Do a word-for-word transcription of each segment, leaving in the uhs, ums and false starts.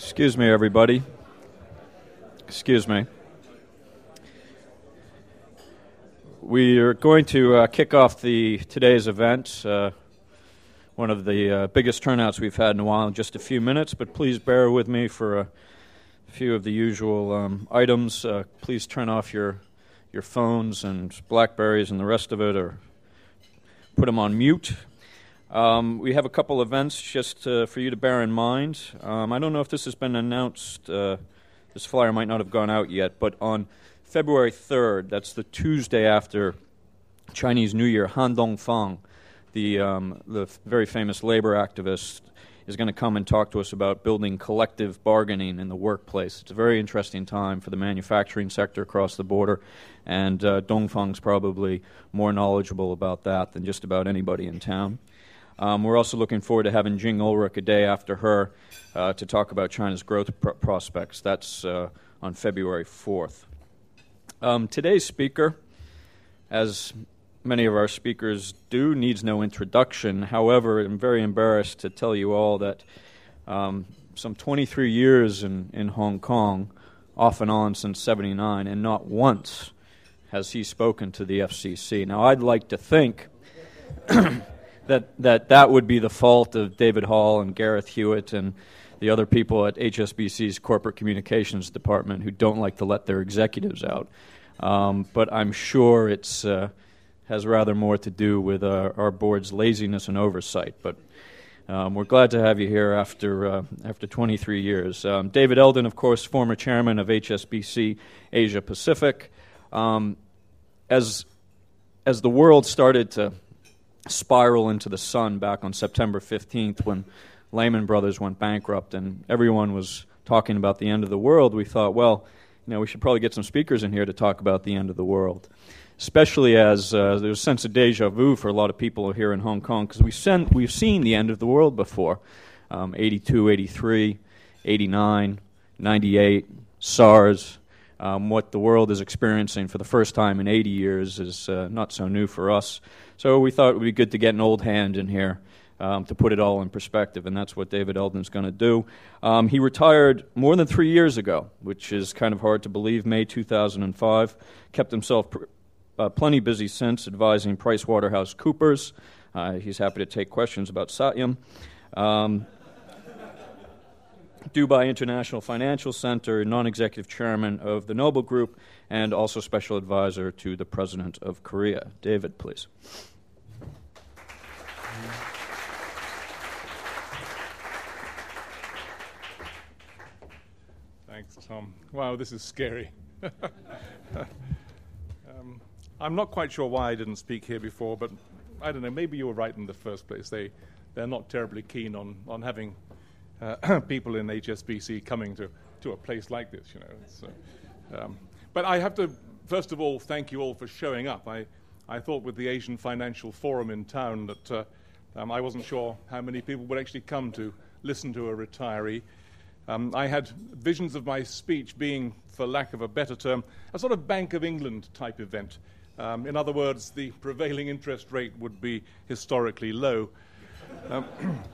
Excuse me, everybody. Excuse me. We are going to uh, kick off the today's event, uh, one of the uh, biggest turnouts we've had in a while, in just a few minutes, but please bear with me for a few of the usual um, items. Uh, please turn off your your phones and Blackberries and the rest of it, or put them on mute. Um, we have a couple events just uh, for you to bear in mind. Um, I don't know if this has been announced. Uh, this flyer might not have gone out yet, but on February third, that's the Tuesday after Chinese New Year, Han Dongfang, the, um, the f- very famous labor activist, is going to come and talk to us about building collective bargaining in the workplace. It's a very interesting time for the manufacturing sector across the border, and uh, Dongfang's probably more knowledgeable about that than just about anybody in town. Um, we're also looking forward to having Jing Ulrich a day after her uh, to talk about China's growth pr- prospects. That's uh, on February fourth. Um, today's speaker, as many of our speakers do, needs no introduction. However, I'm very embarrassed to tell you all that um, some twenty-three years in, in Hong Kong, off and on since seventy-nine, and not once has he spoken to the F C C. Now, I'd like to think that, that that would be the fault of David Hall and Gareth Hewitt and the other people at H S B C's corporate communications department who don't like to let their executives out. Um, but I'm sure it's uh, has rather more to do with uh, our board's laziness and oversight. But um, we're glad to have you here after uh, after twenty-three years. Um, David Eldon, of course, former chairman of H S B C Asia Pacific. Um, as as the world started to spiral into the sun back on September fifteenth when Lehman Brothers went bankrupt and everyone was talking about the end of the world, we thought, well, you know, we should probably get some speakers in here to talk about the end of the world, especially as uh, there's a sense of deja vu for a lot of people here in Hong Kong, because we've, sen- we've seen the end of the world before, um, eighty-two, eighty-three, eighty-nine, ninety-eight, SARS. Um, what the world is experiencing for the first time in eighty years is uh, not so new for us. So we thought it would be good to get an old hand in here um, to put it all in perspective, and that's what David Eldon's going to do. Um, he retired more than three years ago, which is kind of hard to believe, May two thousand five. Kept himself pr- uh, plenty busy since, advising PricewaterhouseCoopers. Uh, he's happy to take questions about Satyam. Um, Dubai International Financial Center, non-executive chairman of the Noble Group, and also special advisor to the President of Korea. David, please. Thanks, Tom. Wow, this is scary. um, I'm not quite sure why I didn't speak here before, but I don't know, maybe you were right in the first place. They, they're not terribly keen on, on having uh, people in H S B C coming to, to a place like this, you know. So, um, but I have to, first of all, thank you all for showing up. I, I thought with the Asian Financial Forum in town that uh, um, I wasn't sure how many people would actually come to listen to a retiree. Um, I had visions of my speech being, for lack of a better term, a sort of Bank of England type event. Um, in other words, the prevailing interest rate would be historically low. Um,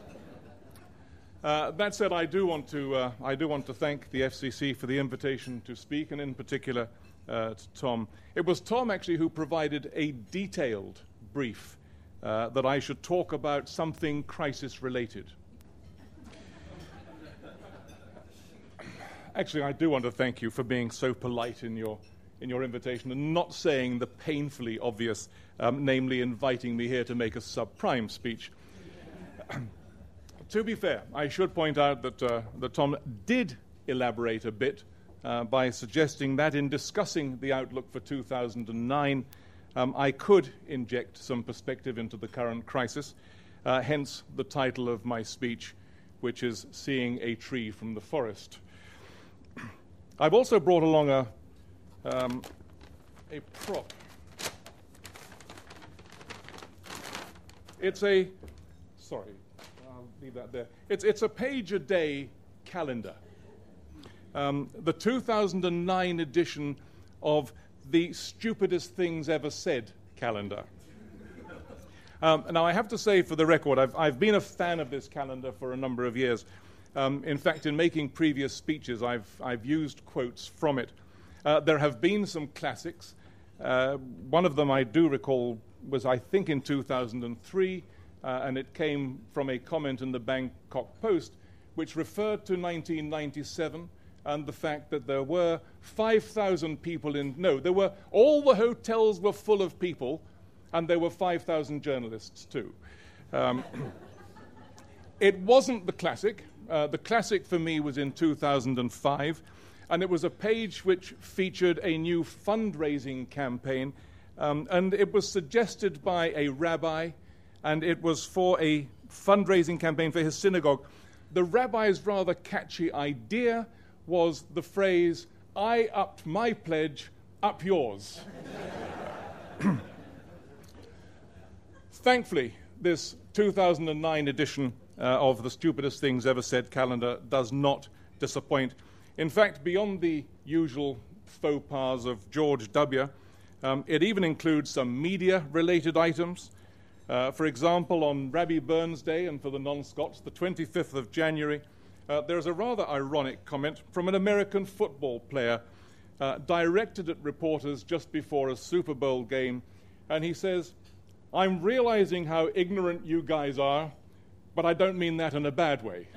uh, that said, I do want to uh, I do want to thank the F C C for the invitation to speak, and in particular uh, to Tom. It was Tom actually who provided a detailed brief uh, that I should talk about something crisis-related. Actually, I do want to thank you for being so polite in your in your invitation and not saying the painfully obvious, um, namely inviting me here to make a subprime speech. To be fair, I should point out that, uh, that Tom did elaborate a bit uh, by suggesting that in discussing the outlook for two thousand nine, um, I could inject some perspective into the current crisis, uh, hence the title of my speech, which is Seeing a Tree from the Forest. I've also brought along a, um, a prop. It's a, sorry, I'll leave that there. It's, it's a page-a-day calendar. Um, the two thousand nine edition of the Stupidest Things Ever Said calendar. Um, now, I have to say, for the record, I've, I've been a fan of this calendar for a number of years. Um, in fact, in making previous speeches, I've, I've used quotes from it. Uh, there have been some classics. Uh, one of them I do recall was, I think, in two thousand three, uh, and it came from a comment in the Bangkok Post, which referred to nineteen ninety-seven and the fact that there were five thousand people in, no, there were, all the hotels were full of people, and there were five thousand journalists too. Um, it wasn't the classic. Uh, the classic for me was in two thousand five, and it was a page which featured a new fundraising campaign, um, and it was suggested by a rabbi, and it was for a fundraising campaign for his synagogue. The rabbi's rather catchy idea was the phrase, "I upped my pledge, up yours." Thankfully, this two thousand nine edition uh, of the Stupidest Things Ever Said calendar does not disappoint. In fact, beyond the usual faux pas of George W., um, it even includes some media-related items. Uh, for example, on Rabbi Burns Day, and for the non-Scots, the twenty-fifth of January, uh, there's a rather ironic comment from an American football player uh, directed at reporters just before a Super Bowl game, and he says, "I'm realizing how ignorant you guys are, but I don't mean that in a bad way."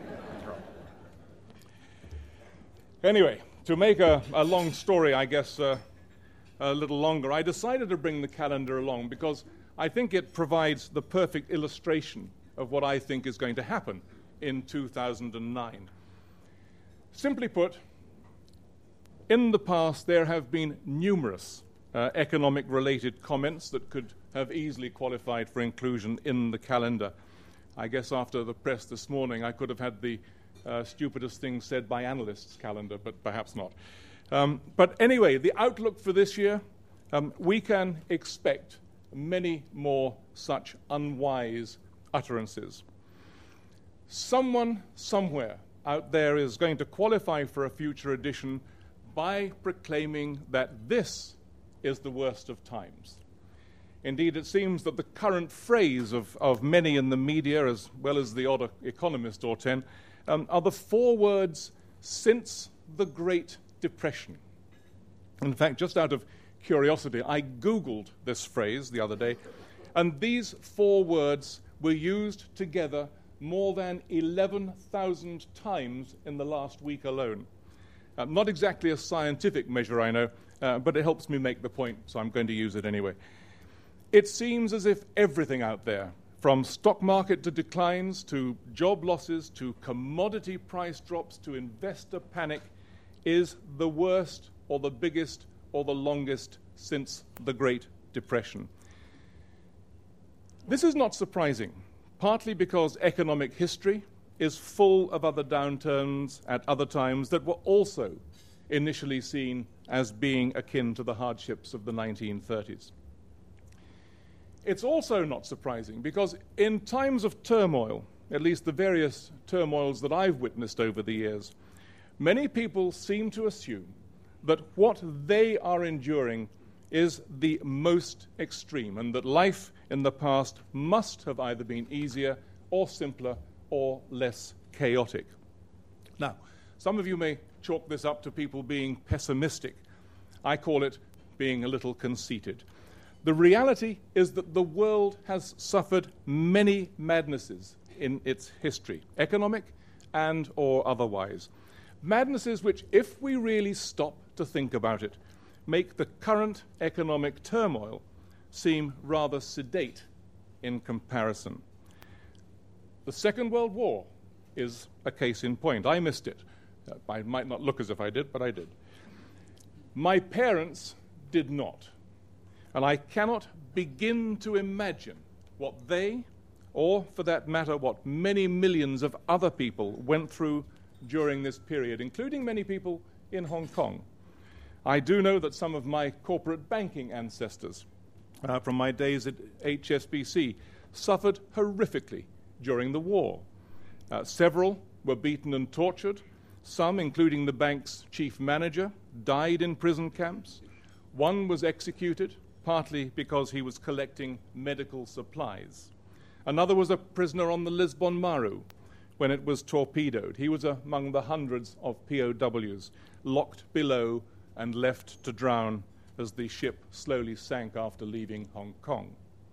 Anyway, to make a, a long story, I guess, uh, a little longer, I decided to bring the calendar along because I think it provides the perfect illustration of what I think is going to happen in two thousand nine. Simply put, in the past there have been numerous uh, economic-related comments that could have easily qualified for inclusion in the calendar. I guess after the press this morning I could have had the uh, stupidest things said by analysts calendar, but perhaps not. Um, but anyway, the outlook for this year, um, we can expect many more such unwise utterances. Someone somewhere out there is going to qualify for a future edition by proclaiming that this is the worst of times. Indeed, it seems that the current phrase of, of many in the media, as well as the odd economist or ten, um, are the four words, "since the Great Depression." In fact, just out of curiosity, I Googled this phrase the other day, and these four words were used together more than eleven thousand times in the last week alone. Uh, not exactly a scientific measure, I know, uh, but it helps me make the point, so I'm going to use it anyway. It seems as if everything out there, from stock market to declines, to job losses, to commodity price drops, to investor panic, is the worst or the biggest or the longest since the Great Depression. This is not surprising, partly because economic history is full of other downturns at other times that were also initially seen as being akin to the hardships of the nineteen thirties. It's also not surprising because in times of turmoil, at least the various turmoils that I've witnessed over the years, many people seem to assume that what they are enduring is the most extreme, and that life in the past must have either been easier or simpler or less chaotic. Now, some of you may chalk this up to people being pessimistic. I call it being a little conceited. The reality is that the world has suffered many madnesses in its history, economic and or otherwise. Madnesses which, if we really stop to think about it, make the current economic turmoil seem rather sedate in comparison. The Second World War is a case in point. I missed it. I might not look as if I did, but I did. My parents did not. And I cannot begin to imagine what they, or for that matter, what many millions of other people went through during this period, including many people in Hong Kong. I do know that some of my corporate banking ancestors uh, from my days at H S B C suffered horrifically during the war. Uh, several were beaten and tortured. Some, including the bank's chief manager, died in prison camps. One was executed, partly because he was collecting medical supplies. Another was a prisoner on the Lisbon Maru, when it was torpedoed. He was among the hundreds of P O Ws locked below and left to drown as the ship slowly sank after leaving Hong Kong.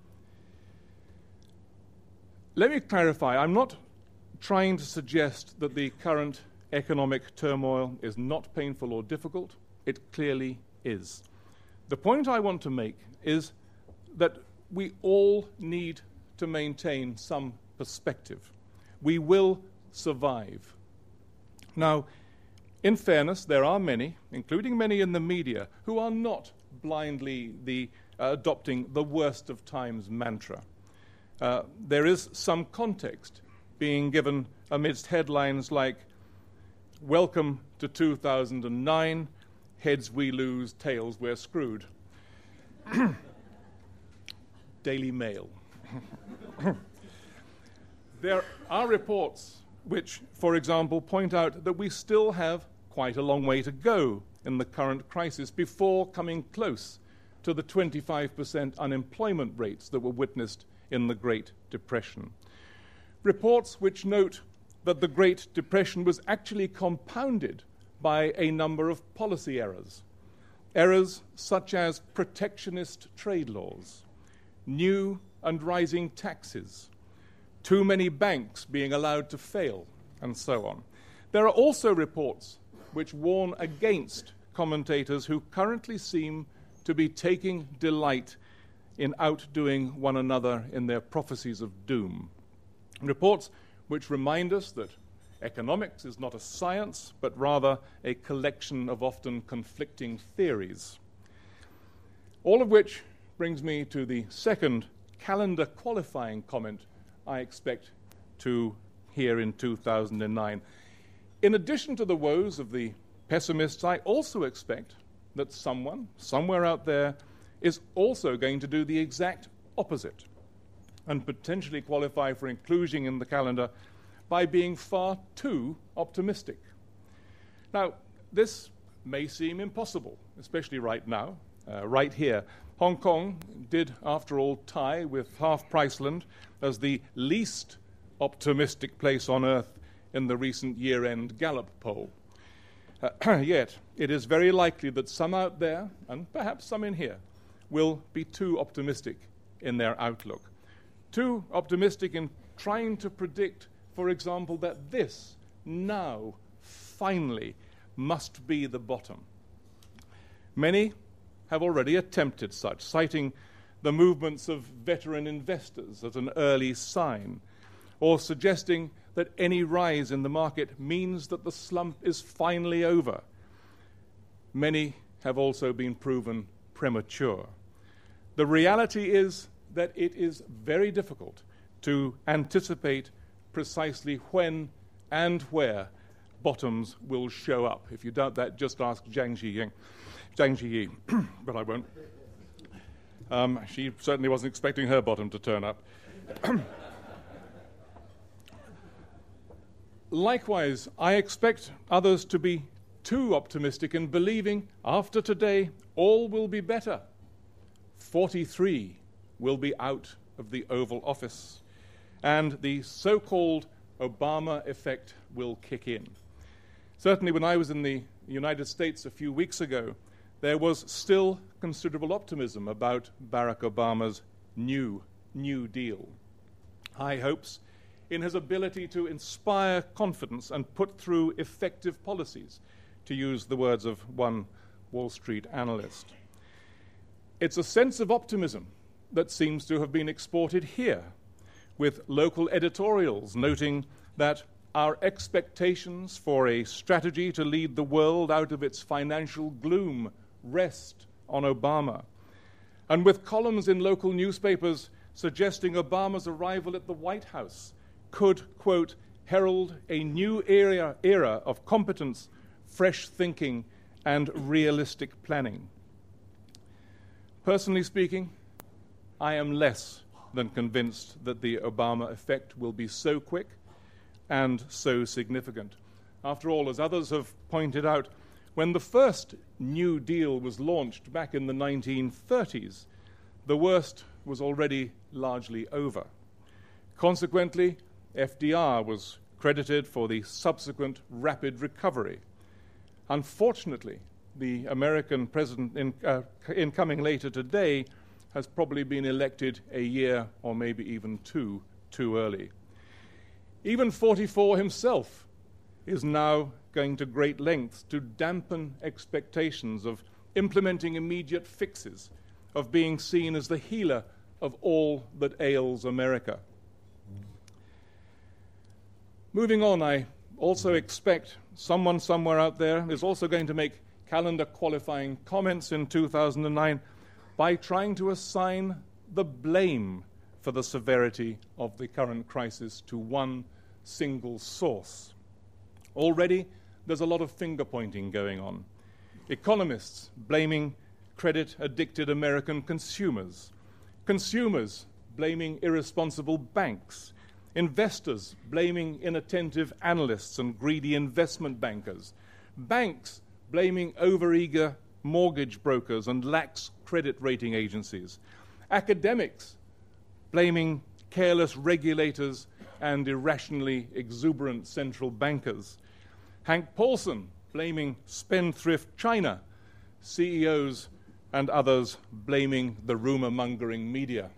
Let me clarify, I'm not trying to suggest that the current economic turmoil is not painful or difficult. It clearly is. The point I want to make is that we all need to maintain some perspective. We will survive. Now, in fairness, there are many, including many in the media, who are not blindly the, uh, adopting the worst of times mantra. Uh, there is some context being given amidst headlines like, "Welcome to two thousand nine, heads we lose, tails we're screwed." Daily Mail. There are reports which, for example, point out that we still have quite a long way to go in the current crisis before coming close to the twenty-five percent unemployment rates that were witnessed in the Great Depression. Reports which note that the Great Depression was actually compounded by a number of policy errors. Errors such as protectionist trade laws, new and rising taxes, too many banks being allowed to fail, and so on. There are also reports which warn against commentators who currently seem to be taking delight in outdoing one another in their prophecies of doom. Reports which remind us that economics is not a science, but rather a collection of often conflicting theories. All of which brings me to the second calendar qualifying comment I expect to hear in two thousand nine. In addition to the woes of the pessimists, I also expect that someone, somewhere out there, is also going to do the exact opposite and potentially qualify for inclusion in the calendar by being far too optimistic. Now, this may seem impossible, especially right now, uh, right here. Hong Kong did, after all, tie with half Priceland as the least optimistic place on earth in the recent year-end Gallup poll. Uh, yet, it is very likely that some out there, and perhaps some in here, will be too optimistic in their outlook. Too optimistic in trying to predict, for example, that this, now, finally, must be the bottom. Many have already attempted such, citing the movements of veteran investors as an early sign, or suggesting that any rise in the market means that the slump is finally over. Many have also been proven premature. The reality is that it is very difficult to anticipate precisely when and where bottoms will show up. If you doubt that, just ask Zhang Zhiying. Zhang Zhiyi, but I won't. Um, she certainly wasn't expecting her bottom to turn up. Likewise, I expect others to be too optimistic in believing after today all will be better. forty-three will be out of the Oval Office, and the so-called Obama effect will kick in. Certainly when I was in the United States a few weeks ago, there was still considerable optimism about Barack Obama's new, new deal. High hopes in his ability to inspire confidence and put through effective policies, to use the words of one Wall Street analyst. It's a sense of optimism that seems to have been exported here, with local editorials noting that our expectations for a strategy to lead the world out of its financial gloom rest on Obama, and with columns in local newspapers suggesting Obama's arrival at the White House could, quote, herald a new era, era of competence, fresh thinking, and realistic planning. Personally speaking, I am less than convinced that the Obama effect will be so quick and so significant. After all, as others have pointed out, when the first New Deal was launched back in the nineteen thirties, the worst was already largely over. Consequently, F D R was credited for the subsequent rapid recovery. Unfortunately, the American president in, uh, incoming later today has probably been elected a year or maybe even two too early. Even forty-four himself is now going to great lengths to dampen expectations of implementing immediate fixes, of being seen as the healer of all that ails America. Moving on, I also expect someone somewhere out there is also going to make calendar qualifying comments in two thousand nine by trying to assign the blame for the severity of the current crisis to one single source. Already, there's a lot of finger-pointing going on. Economists blaming credit-addicted American consumers, consumers blaming irresponsible banks, investors blaming inattentive analysts and greedy investment bankers, banks blaming overeager mortgage brokers and lax credit rating agencies, academics blaming careless regulators and irrationally exuberant central bankers, Hank Paulson blaming spendthrift China, C E Os and others blaming the rumor-mongering media.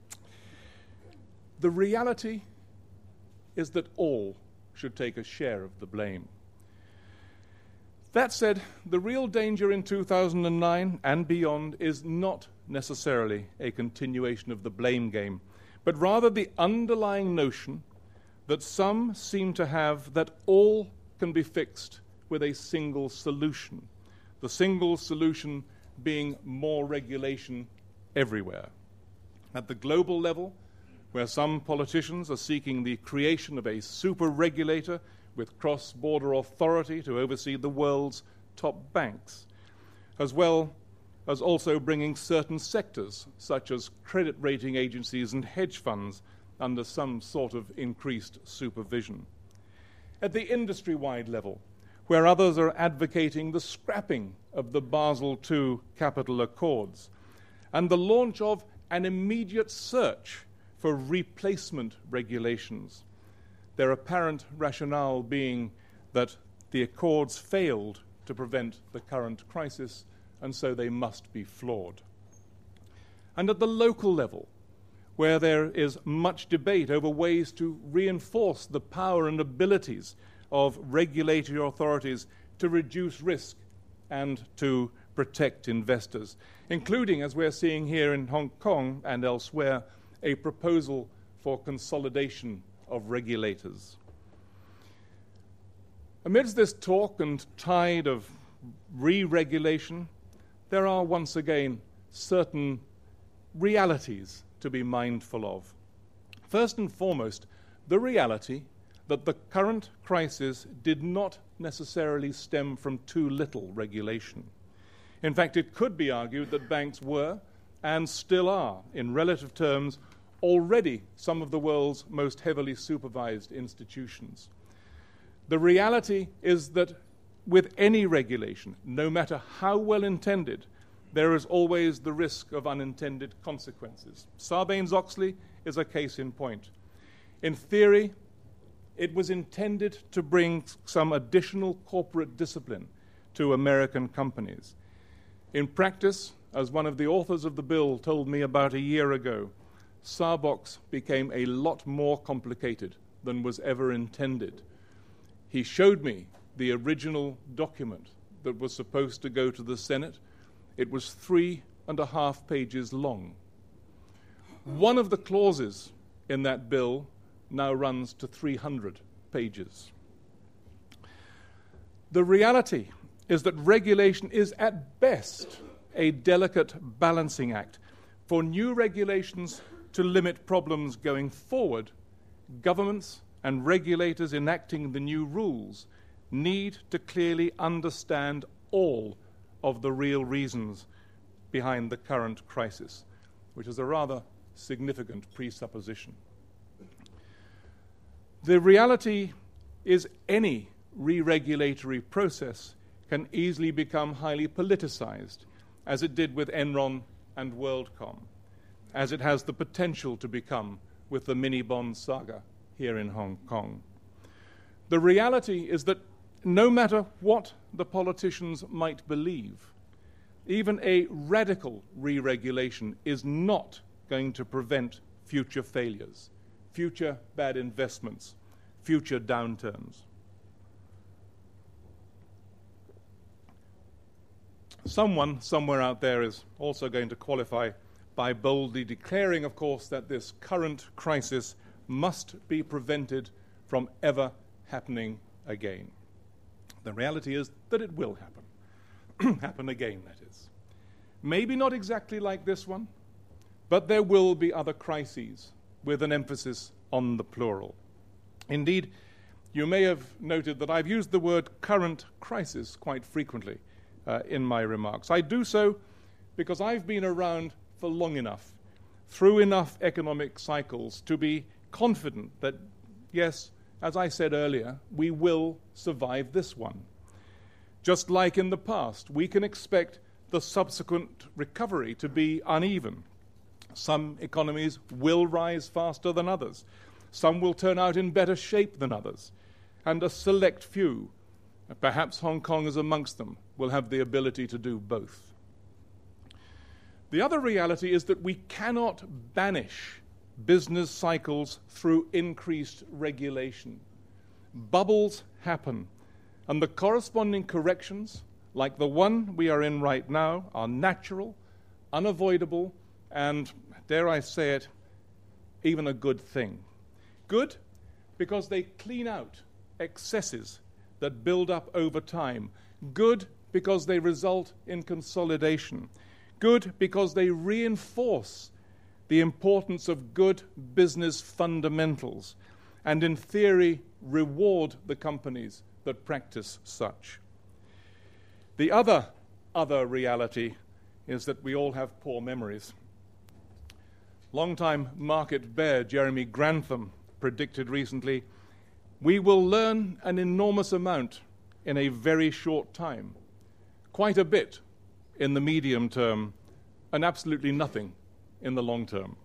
The reality is that all should take a share of the blame. That said, the real danger in two thousand nine and beyond is not necessarily a continuation of the blame game, but rather the underlying notion that some seem to have that all can be fixed with a single solution, the single solution being more regulation everywhere. At the global level, where some politicians are seeking the creation of a super regulator with cross-border authority to oversee the world's top banks, as well as also bringing certain sectors, such as credit rating agencies and hedge funds, under some sort of increased supervision. At the industry-wide level, where others are advocating the scrapping of the Basel two Capital Accords and the launch of an immediate search for replacement regulations, their apparent rationale being that the accords failed to prevent the current crisis, and so they must be flawed. And at the local level, where there is much debate over ways to reinforce the power and abilities of regulatory authorities to reduce risk and to protect investors, including, as we're seeing here in Hong Kong and elsewhere, a proposal for consolidation of regulators. Amidst this talk and tide of re-regulation, there are once again certain realities to be mindful of. First and foremost, the reality that the current crisis did not necessarily stem from too little regulation. In fact, it could be argued that banks were, and still are, in relative terms, already some of the world's most heavily supervised institutions. The reality is that with any regulation, no matter how well intended, there is always the risk of unintended consequences. Sarbanes-Oxley is a case in point. In theory, it was intended to bring some additional corporate discipline to American companies. In practice, as one of the authors of the bill told me about a year ago, Sarbox became a lot more complicated than was ever intended. He showed me the original document that was supposed to go to the Senate. It was three and a half pages long. One of the clauses in that bill now runs to three hundred pages. The reality is that regulation is at best a delicate balancing act. For new regulations to limit problems going forward, governments and regulators enacting the new rules need to clearly understand all of the real reasons behind the current crisis, which is a rather significant presupposition. The reality is any re-regulatory process can easily become highly politicized, as it did with Enron and WorldCom, as it has the potential to become with the mini-bond saga here in Hong Kong. The reality is that no matter what the politicians might believe, even a radical re-regulation is not going to prevent future failures, future bad investments, future downturns. Someone somewhere out there is also going to qualify by boldly declaring, of course, that this current crisis must be prevented from ever happening again. The reality is that it will happen. Happen again, that is. Maybe not exactly like this one, but there will be other crises with an emphasis on the plural. Indeed, you may have noted that I've used the word current crisis quite frequently uh, in my remarks. I do so because I've been around for long enough, through enough economic cycles, to be confident that, yes, as I said earlier, we will survive this one. Just like in the past, we can expect the subsequent recovery to be uneven. Some economies will rise faster than others. Some will turn out in better shape than others. And a select few, perhaps Hong Kong is amongst them, will have the ability to do both. The other reality is that we cannot banish business cycles through increased regulation. Bubbles happen, and the corresponding corrections, like the one we are in right now, are natural, unavoidable, and, dare I say it, even a good thing. Good because they clean out excesses that build up over time. Good because they result in consolidation. Good because they reinforce the importance of good business fundamentals and, in theory, reward the companies that practice such. The other, other reality is that we all have poor memories. Longtime market bear Jeremy Grantham predicted recently, we will learn an enormous amount in a very short time, quite a bit in the medium term, and absolutely nothing in the long term.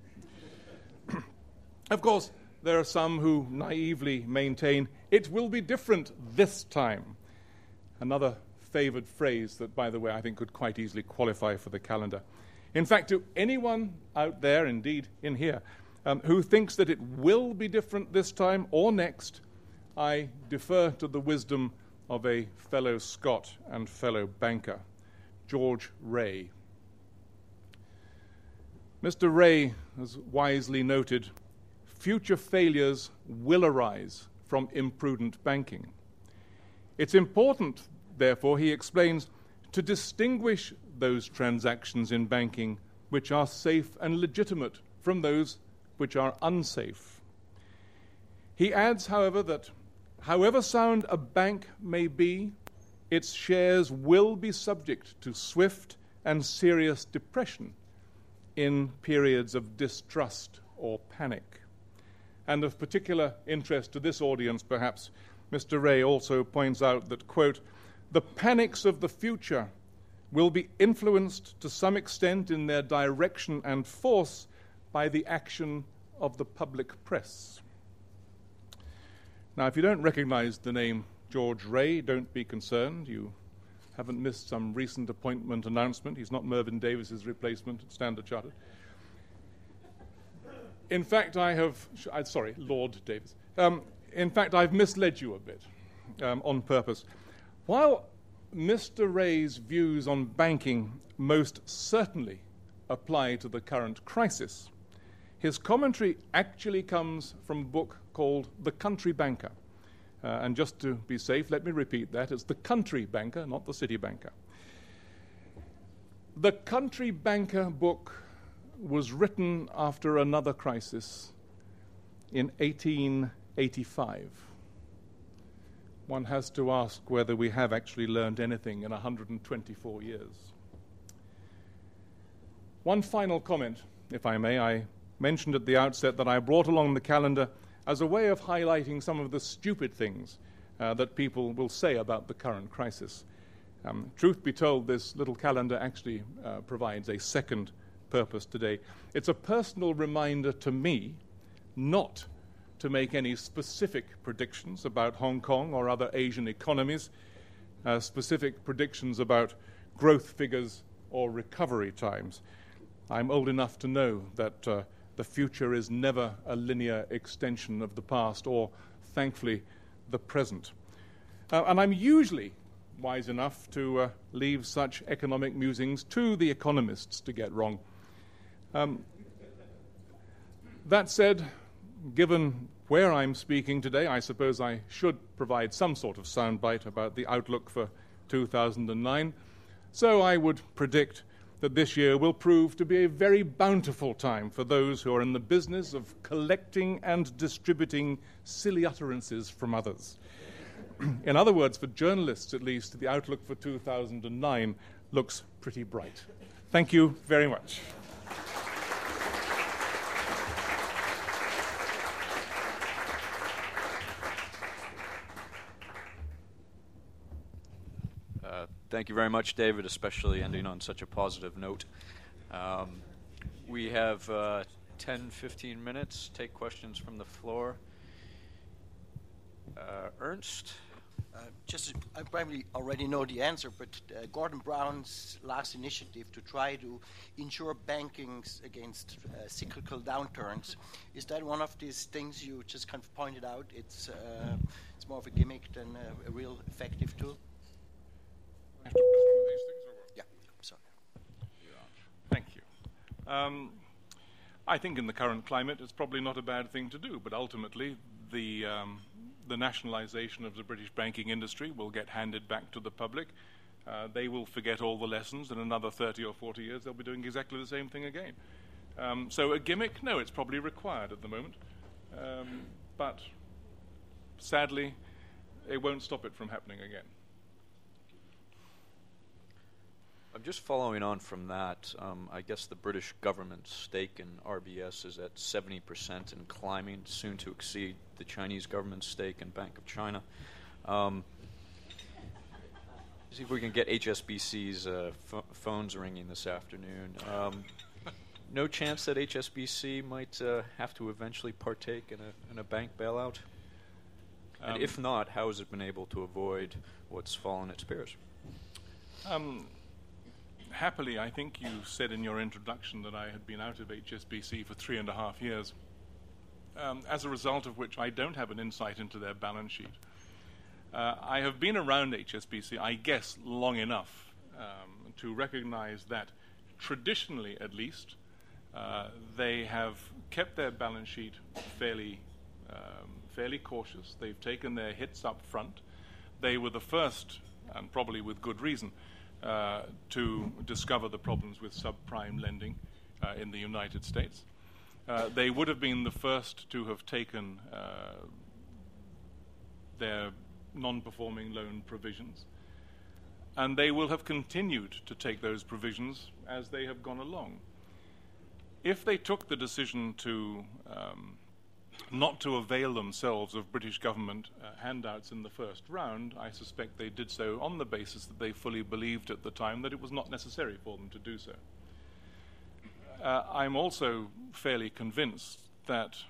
Of course, there are some who naively maintain it will be different this time. Another favored phrase that, by the way, I think could quite easily qualify for the calendar. In fact, to anyone out there, indeed in here, um, who thinks that it will be different this time or next, I defer to the wisdom of a fellow Scot and fellow banker, George Ray. Mister Ray has wisely noted, future failures will arise from imprudent banking. It's important, therefore, he explains, to distinguish those transactions in banking which are safe and legitimate from those which are unsafe. He adds, however, that however sound a bank may be, its shares will be subject to swift and serious depression in periods of distrust or panic. And of particular interest to this audience, perhaps, Mister Ray also points out that, quote, the panics of the future will be influenced to some extent in their direction and force by the action of the public press. Now, if you don't recognize the name George Ray, don't be concerned. You haven't missed some recent appointment announcement. He's not Mervyn Davis's replacement at Standard Chartered. In fact, I have, uh, sorry, Lord Davis. Um, in fact, I've misled you a bit um, on purpose. While Mister Ray's views on banking most certainly apply to the current crisis, his commentary actually comes from a book called The Country Banker. Uh, and just to be safe, let me repeat that. It's The Country Banker, not The City Banker. The Country Banker book was written after another crisis in eighteen eighty-five. One has to ask whether we have actually learned anything in one hundred twenty-four years. One final comment, if I may. I mentioned at the outset that I brought along the calendar as a way of highlighting some of the stupid things uh, that people will say about the current crisis. Um, truth be told, this little calendar actually uh, provides a second purpose today. It's a personal reminder to me not to make any specific predictions about Hong Kong or other Asian economies, uh, specific predictions about growth figures or recovery times. I'm old enough to know that uh, the future is never a linear extension of the past or, thankfully, the present. Uh, and I'm usually wise enough to uh, leave such economic musings to the economists to get wrong. Um, that said, given where I'm speaking today, I suppose I should provide some sort of soundbite about the outlook for two thousand nine. So I would predict that this year will prove to be a very bountiful time for those who are in the business of collecting and distributing silly utterances from others. In other words, for journalists at least, the outlook for two thousand nine looks pretty bright. Thank you very much. Uh, thank you very much, David, especially ending on such a positive note. Um, we have uh, ten, fifteen minutes. Take questions from the floor. Uh, Ernst? Uh, just, I probably already know the answer, but uh, Gordon Brown's last initiative to try to insure bankings against uh, cyclical downturns, is that one of these things you just kind of pointed out? It's uh, it's more of a gimmick than a, a real effective tool? I have to press one of these things or what? Yeah, sorry. Thank you. Um, I think in the current climate it's probably not a bad thing to do, but ultimately the um, the nationalization of the British banking industry will get handed back to the public. Uh, they will forget all the lessons. In another thirty or forty years, they'll be doing exactly the same thing again. Um, so a gimmick? No, it's probably required at the moment. Um, but sadly, it won't stop it from happening again. I'm just following on from that. Um, I guess the British government's stake in R B S is at seventy percent and climbing, soon to exceed the Chinese government's stake in Bank of China. Um, see if we can get H S B C's uh, ph- phones ringing this afternoon. Um, no chance that H S B C might uh, have to eventually partake in a, in a bank bailout? Um, and if not, how has it been able to avoid what's fallen its peers? Um, Happily, I think you said in your introduction that I had been out of H S B C for three and a half years, um, as a result of which I don't have an insight into their balance sheet. Uh, I have been around H S B C, I guess, long enough um, to recognize that traditionally, at least, uh, they have kept their balance sheet fairly, um, fairly cautious. They've taken their hits up front. They were the first, and probably with good reason, Uh, to discover the problems with subprime lending uh, in the United States. Uh, they would have been the first to have taken uh, their non-performing loan provisions, and they will have continued to take those provisions as they have gone along. If they took the decision to um, not to avail themselves of British government uh, handouts in the first round, I suspect they did so on the basis that they fully believed at the time that it was not necessary for them to do so. Uh, I'm also fairly convinced that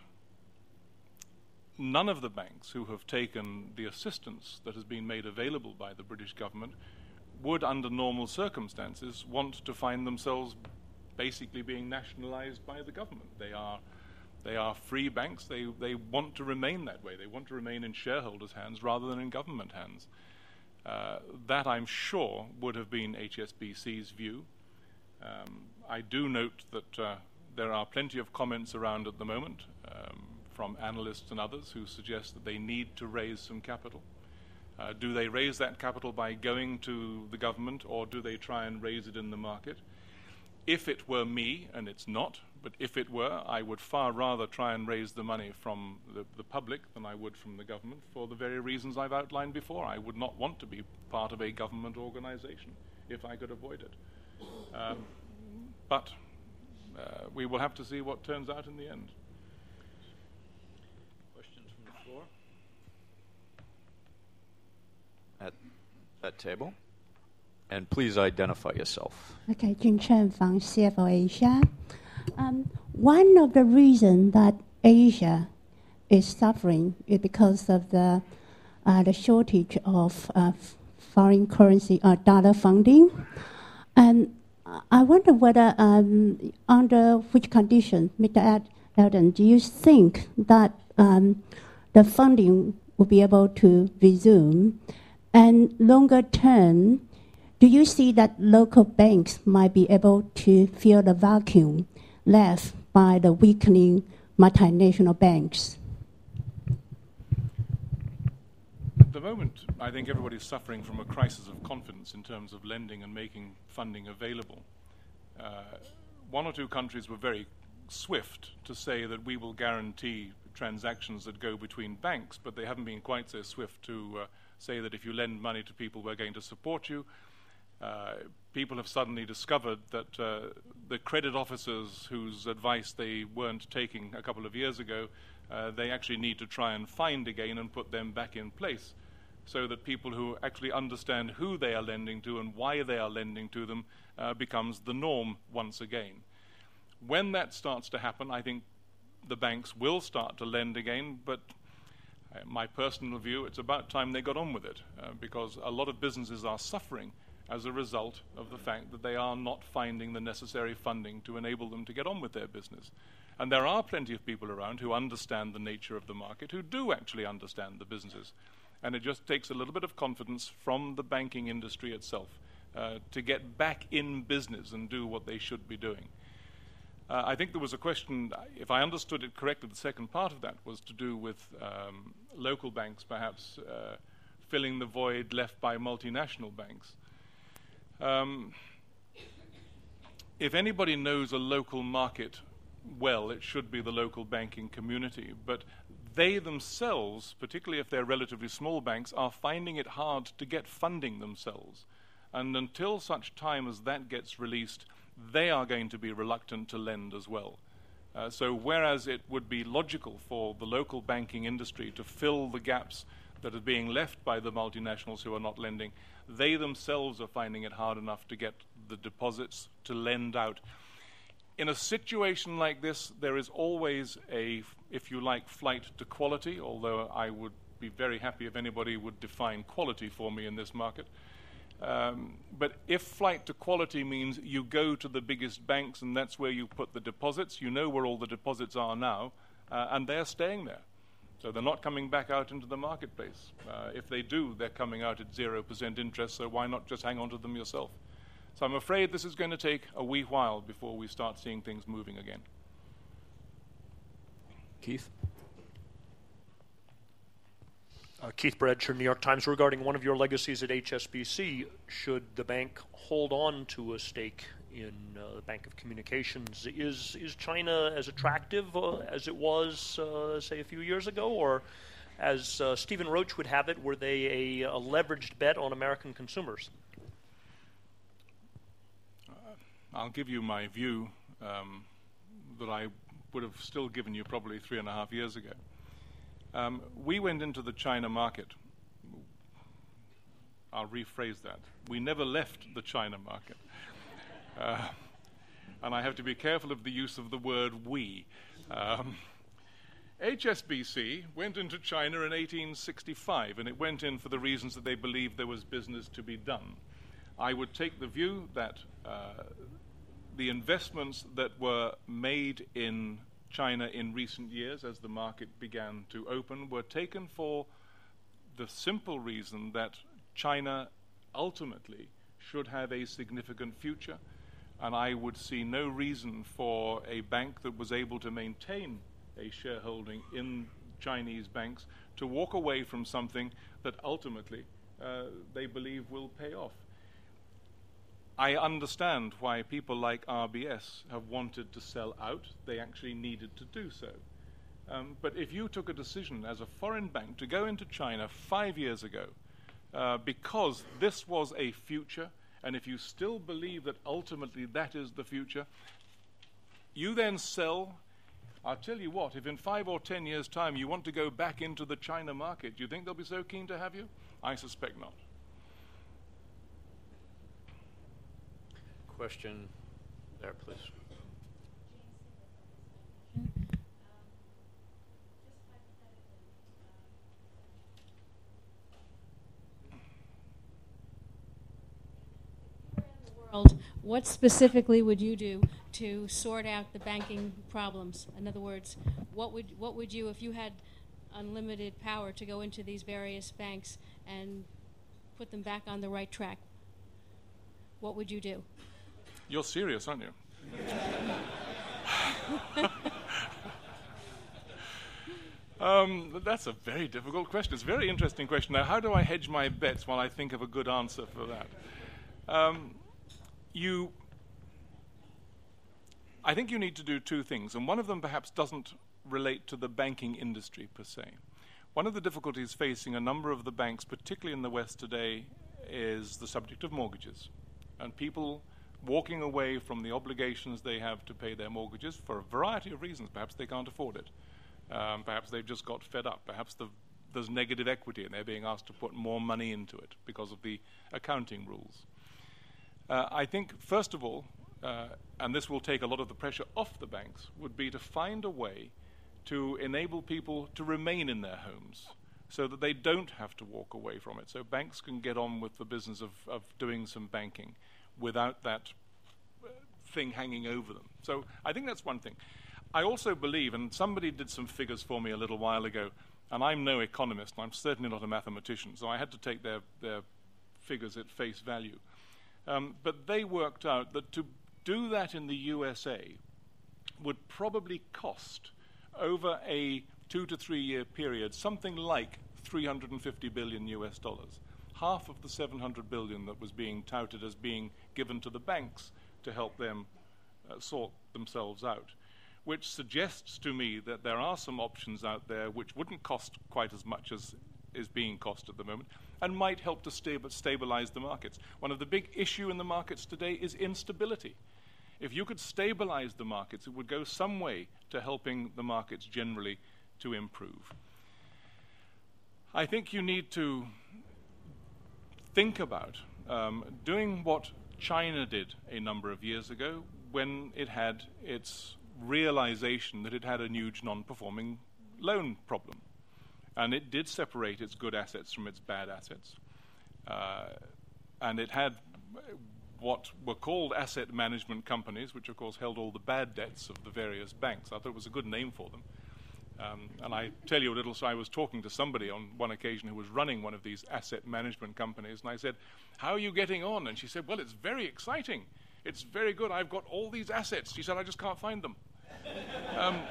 none of the banks who have taken the assistance that has been made available by the British government would, under normal circumstances, want to find themselves basically being nationalized by the government. They are They are free banks. They they want to remain that way. They want to remain in shareholders' hands rather than in government hands. Uh, that, I'm sure, would have been H S B C's view. Um, I do note that uh, there are plenty of comments around at the moment um, from analysts and others who suggest that they need to raise some capital. Uh, do they raise that capital by going to the government, or do they try and raise it in the market? If it were me, and it's not, but if it were, I would far rather try and raise the money from the, the public than I would from the government, for the very reasons I've outlined before. I would not want to be part of a government organization if I could avoid it. Um, but uh, we will have to see what turns out in the end. Questions from the floor? At that table? And please identify yourself. Okay, Jun Chen from C F O Asia. Um, one of the reasons that Asia is suffering because of the uh, the shortage of uh, foreign currency or dollar funding. And I wonder whether, um, under which condition, Mister Ed- Eldon, do you think that um, the funding will be able to resume? And longer term, do you see that local banks might be able to fill the vacuum left by the weakening multinational banks? At the moment, I think everybody's suffering from a crisis of confidence in terms of lending and making funding available. Uh, one or two countries were very swift to say that we will guarantee transactions that go between banks, but they haven't been quite so swift to uh, say that if you lend money to people, we're going to support you. Uh, people have suddenly discovered that uh, the credit officers whose advice they weren't taking a couple of years ago, uh, they actually need to try and find again and put them back in place, so that people who actually understand who they are lending to and why they are lending to them uh, becomes the norm once again. When that starts to happen, I think the banks will start to lend again, but uh, my personal view, it's about time they got on with it, uh, because a lot of businesses are suffering as a result of the fact that they are not finding the necessary funding to enable them to get on with their business. And there are plenty of people around who understand the nature of the market, who do actually understand the businesses. And it just takes a little bit of confidence from the banking industry itself uh, to get back in business and do what they should be doing. Uh, I think there was a question, if I understood it correctly, the second part of that was to do with um, local banks perhaps uh, filling the void left by multinational banks. Um, if anybody knows a local market well, it should be the local banking community. But they themselves, particularly if they're relatively small banks, are finding it hard to get funding themselves. And until such time as that gets released, they are going to be reluctant to lend as well. Uh, so whereas it would be logical for the local banking industry to fill the gaps that are being left by the multinationals who are not lending, they themselves are finding it hard enough to get the deposits to lend out. In a situation like this, there is always a, if you like, flight to quality, although I would be very happy if anybody would define quality for me in this market. Um, but if flight to quality means you go to the biggest banks and that's where you put the deposits, you know where all the deposits are now, uh, and they're staying there. So they're not coming back out into the marketplace. Uh, if they do, they're coming out at zero percent interest, so why not just hang on to them yourself? So I'm afraid this is going to take a wee while before we start seeing things moving again. Keith? Uh, Keith Bradshaw, New York Times. Regarding one of your legacies at H S B C, should the bank hold on to a stake in uh, the Bank of Communications? Is is China as attractive uh, as it was, uh, say, a few years ago? Or, as uh, Stephen Roach would have it, were they a, a leveraged bet on American consumers? Uh, I'll give you my view um, that I would have still given you probably three and a half years ago. Um, we went into the China market. I'll rephrase that. We never left the China market. Uh, and I have to be careful of the use of the word we. Um, H S B C went into China in eighteen sixty-five, and it went in for the reasons that they believed there was business to be done. I would take the view that uh, the investments that were made in China in recent years, as the market began to open, were taken for the simple reason that China ultimately should have a significant future, and I would see no reason for a bank that was able to maintain a shareholding in Chinese banks to walk away from something that ultimately uh, they believe will pay off. I understand why people like R B S have wanted to sell out. They actually needed to do so. Um, but if you took a decision as a foreign bank to go into China five years ago uh, because this was a future, and if you still believe that ultimately that is the future, you then sell. I'll tell you what, if in five or ten years' time you want to go back into the China market, do you think they'll be so keen to have you? I suspect not. Question there, please. world, what specifically would you do to sort out the banking problems? In other words, what would what would you, if you had unlimited power to go into these various banks and put them back on the right track, what would you do? You're serious, aren't you? um, that's a very difficult question. It's a very interesting question. Now, how do I hedge my bets while I think of a good answer for that? Um, you, I think you need to do two things, and one of them perhaps doesn't relate to the banking industry per se. One of the difficulties facing a number of the banks, particularly in the West today, is the subject of mortgages, and people walking away from the obligations they have to pay their mortgages for a variety of reasons. Perhaps they can't afford it. Um, perhaps they've just got fed up. Perhaps the, there's negative equity and they're being asked to put more money into it because of the accounting rules. Uh, I think, first of all, uh, and this will take a lot of the pressure off the banks, would be to find a way to enable people to remain in their homes so that they don't have to walk away from it. So banks can get on with the business of, of doing some banking without that thing hanging over them. So I think that's one thing. I also believe, and somebody did some figures for me a little while ago, and I'm no economist, and I'm certainly not a mathematician, so I had to take their, their figures at face value. Um, but they worked out that to do that in the U S A would probably cost, over a two to three year period, something like three hundred fifty billion U S dollars. Half of the seven hundred billion that was being touted as being given to the banks to help them uh, sort themselves out, which suggests to me that there are some options out there which wouldn't cost quite as much as is being cost at the moment and might help to stab- stabilize the markets. One of the big issues in the markets today is instability. If you could stabilize the markets, it would go some way to helping the markets generally to improve. I think you need to think about um, doing what China did a number of years ago when it had its realization that it had a huge non-performing loan problem. And it did separate its good assets from its bad assets. Uh, and it had what were called asset management companies, which of course held all the bad debts of the various banks. I thought it was a good name for them. Um, and I tell you a little, so I was talking to somebody on one occasion who was running one of these asset management companies, and I said, "How are you getting on?" And she said, "Well, it's very exciting. It's very good. I've got all these assets." She said, "I just can't find them." um,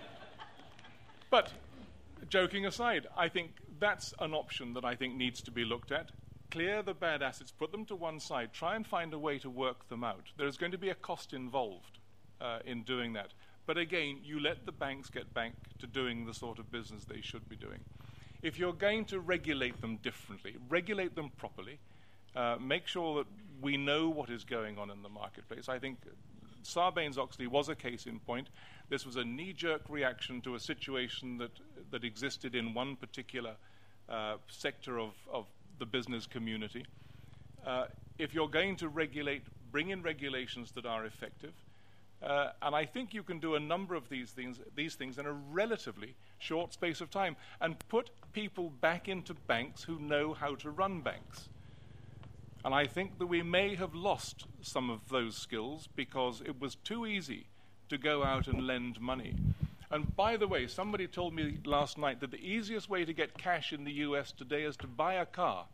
but joking aside, I think that's an option that I think needs to be looked at. Clear the bad assets, put them to one side, try and find a way to work them out. There's going to be a cost involved uh, in doing that. But again, you let the banks get back to doing the sort of business they should be doing. If you're going to regulate them differently, regulate them properly, uh, make sure that we know what is going on in the marketplace. I think Sarbanes-Oxley was a case in point. This was a knee-jerk reaction to a situation that, that existed in one particular uh, sector of, of the business community. Uh, if you're going to regulate, bring in regulations that are effective. Uh, and I think you can do a number of these things, these things in a relatively short space of time and put people back into banks who know how to run banks. And I think that we may have lost some of those skills because it was too easy to go out and lend money. And by the way, somebody told me last night that the easiest way to get cash in the U S today is to buy a car.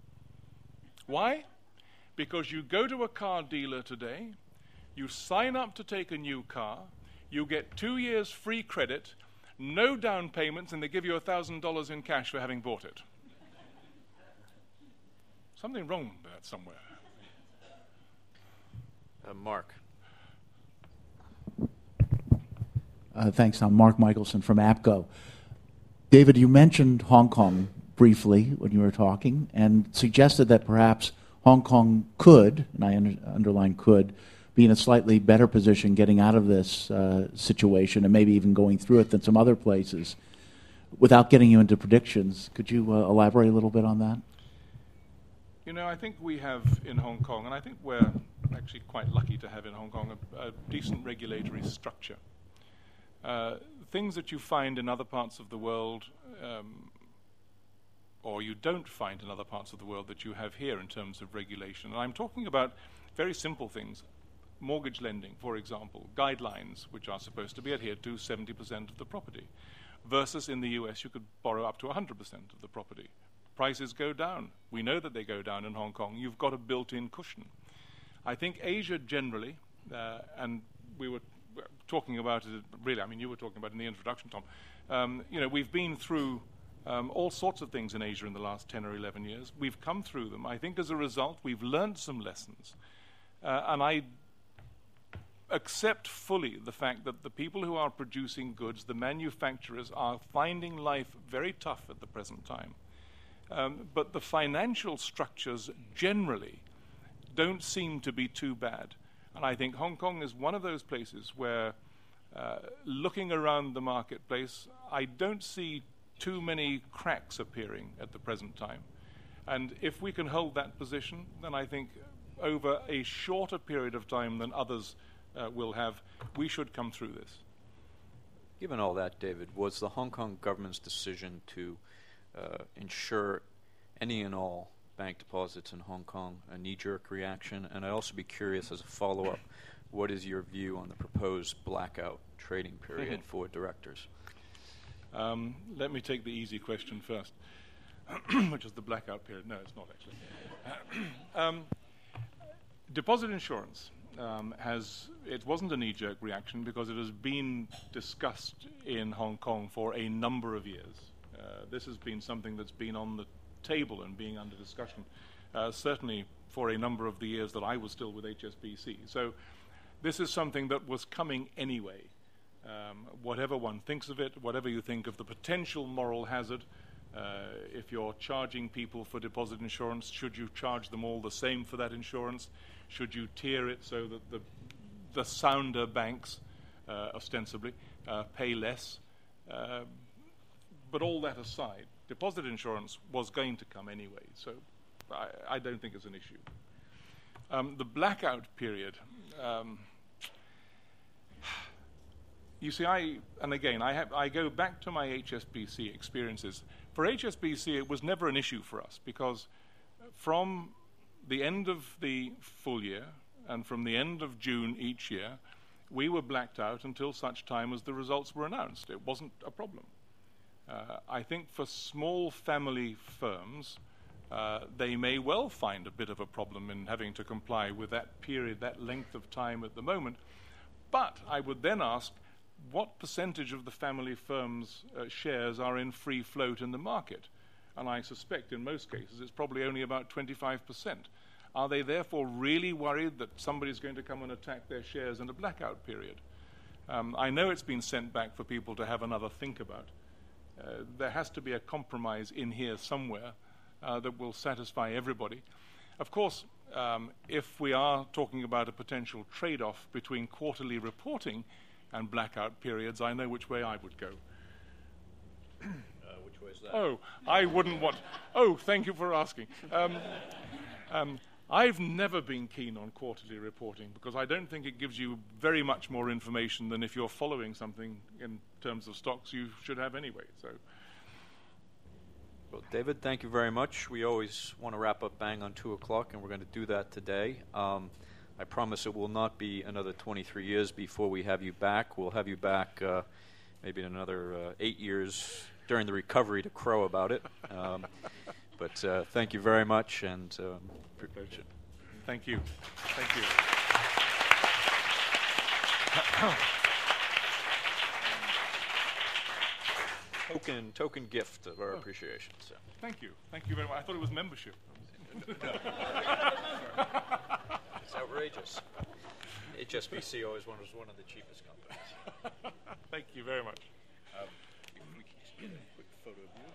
Why? Because you go to a car dealer today, you sign up to take a new car, you get two years free credit, no down payments, and they give you one thousand dollars in cash for having bought it. Something wrong with that somewhere. Uh, Mark. Uh, thanks. I'm Mark Michelson from APCO. David, you mentioned Hong Kong briefly when you were talking and suggested that perhaps Hong Kong could, and I under, underline could, be in a slightly better position getting out of this uh, situation and maybe even going through it than some other places. Without getting you into predictions, could you uh, elaborate a little bit on that? You know, I think we have in Hong Kong, and I think we're actually quite lucky to have in Hong Kong, a, a decent regulatory structure. Uh, things that you find in other parts of the world, um, or you don't find in other parts of the world that you have here in terms of regulation. And I'm talking about very simple things. Mortgage lending, for example, guidelines which are supposed to be adhered to seventy percent of the property, versus in the U S you could borrow up to one hundred percent of the property. Prices go down. We know that they go down in Hong Kong. You've got a built-in cushion. I think Asia generally, uh, and we were talking about it, really, I mean, you were talking about it in the introduction, Tom. Um, you know, we've been through um, all sorts of things in Asia in the last ten or eleven years. We've come through them. I think as a result, we've learned some lessons. Uh, and I accept fully the fact that the people who are producing goods, the manufacturers, are finding life very tough at the present time. Um, but the financial structures generally don't seem to be too bad. And I think Hong Kong is one of those places where, uh, looking around the marketplace, I don't see too many cracks appearing at the present time. And if we can hold that position, then I think over a shorter period of time than others uh, will have, we should come through this. Given all that, David, was the Hong Kong government's decision to uh, ensure any and all bank deposits in Hong Kong a knee-jerk reaction? And I'd also be curious, as a follow-up, what is your view on the proposed blackout trading period for directors? Um, let me take the easy question first, which is the blackout period. No, it's not actually. um, deposit insurance um, has, it wasn't a knee-jerk reaction because it has been discussed in Hong Kong for a number of years. Uh, this has been something that's been on the table and being under discussion, uh, certainly for a number of the years that I was still with H S B C. So this is something that was coming anyway. Um, whatever one thinks of it, whatever you think of the potential moral hazard, uh, if you're charging people for deposit insurance, should you charge them all the same for that insurance? Should you tier it so that the, the sounder banks, uh, ostensibly, uh, pay less? Uh, but all that aside, deposit insurance was going to come anyway, so I, I don't think it's an issue. Um, the blackout period, um, you see, I, and again, I, have, I go back to my H S B C experiences. For H S B C, it was never an issue for us because from the end of the full year and from the end of June each year, we were blacked out until such time as the results were announced. It wasn't a problem. Uh, I think for small family firms, uh, they may well find a bit of a problem in having to comply with that period, that length of time at the moment. But I would then ask, what percentage of the family firm's uh, shares are in free float in the market? And I suspect in most cases it's probably only about twenty-five percent. Are they therefore really worried that somebody's going to come and attack their shares in a blackout period? Um, I know it's been sent back for people to have another think about. Uh, there has to be a compromise in here somewhere uh, that will satisfy everybody. Of course, um, if we are talking about a potential trade-off between quarterly reporting and blackout periods, I know which way I would go. Uh, which way is that? Oh, I wouldn't want... Oh, thank you for asking. Um, um, I've never been keen on quarterly reporting because I don't think it gives you very much more information than if you're following something in terms of stocks you should have anyway. So, well, David, thank you very much. We always want to wrap up bang on two o'clock, and we're going to do that today. Um, I promise it will not be another twenty-three years before we have you back. We'll have you back uh, maybe in another uh, eight years during the recovery to crow about it. Um, but uh, thank you very much, and um, appreciate it. Thank you. Thank you. token token gift of our oh. appreciation. So. Thank you. Thank you very much. I thought it was membership. It's outrageous. H S B C always was one of the cheapest companies. Thank you very much. Um, if we could just get a quick photo of you.